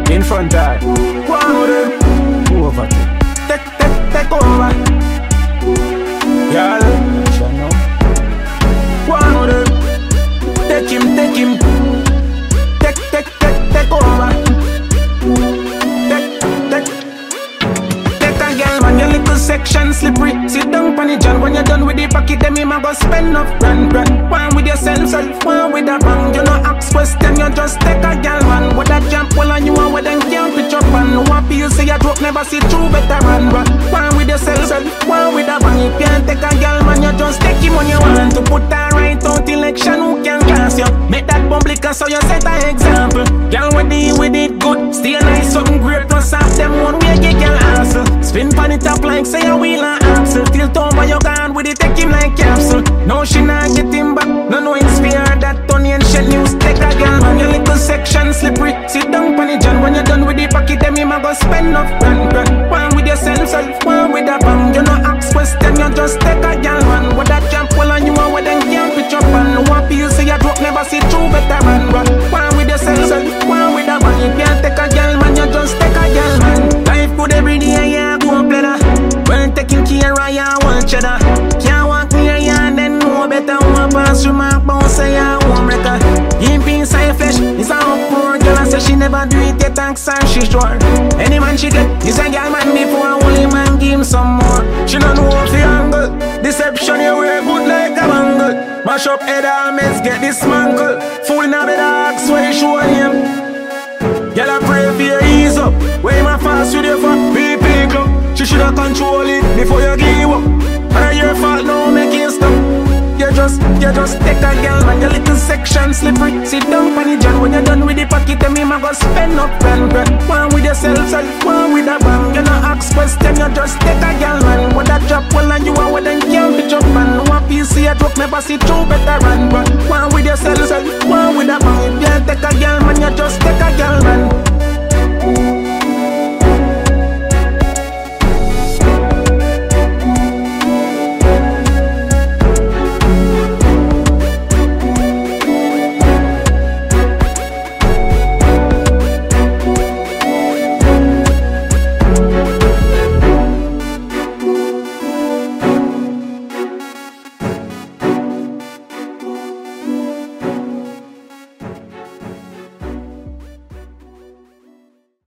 In front eye. One with it. Move over to. Take over. Y'all. One with it. Take him. Take over. Take a girl, man, your little section slippery. Sit down on the John when you're done with the pocket, then me ma go spend up grand. One with yourself, one with a bang. You know ask question, you just take a girl, man. With that jump, well, and you want with them can't pitch up and no one feel say you broke, never see true better man. One with yourself, one with a bang. You can't take a girl, man, you just take him when you want to put her right out election. Who can class you? Make that public so you set an example. Girl with it good, stay nice, something great. Plus half them one way you can answer. Spin pan it up like say a wheel and axle. Till time when you gone with it, take him like capsule. No, she not get him back. No inspire that Tony and Shell news. Take a girl, man, your little section slippery. Sit down on the John when you're done with the pocket, then me ma go spend up grand. One with yourself, one with a bang. You know ask question, you just take a girl, man. With that jump, well, and you want with them can't pitch up and no one feel say you broke, never see true better man. One with yourself, one with a bang. You can't take a girl, man, you just take a girl, man. Life good every day, yeah, go play that. Well, taking care of ya, one cheddar. Can't walk near ya and then know better. One pass through my bones, say ya, one record. In peace, I flesh, is a poor girl. I say she never do it, yet thanks her, she sure. Any man she get, is a girl man before a holy man give him some more. She don't know if she angle. Deception, you wear good like a bangle. Mash up head arms, get dismantled. Fool in a bed, ask where you show him. Girl, I pray for your ease up. Where my fast with you for BP club. She shoulda control it before you give up. And your fault, no making stop. You just take a girl, man, your little section slippery. Sit down on the John when you're done with the pocket, then me ma go spend up grand. One with yourself, one with a bang. You know ask question, you just take a girl, man. With that drop, well, and you are with them can't pitch up, man. No one feel see a drop, never see true better run. One with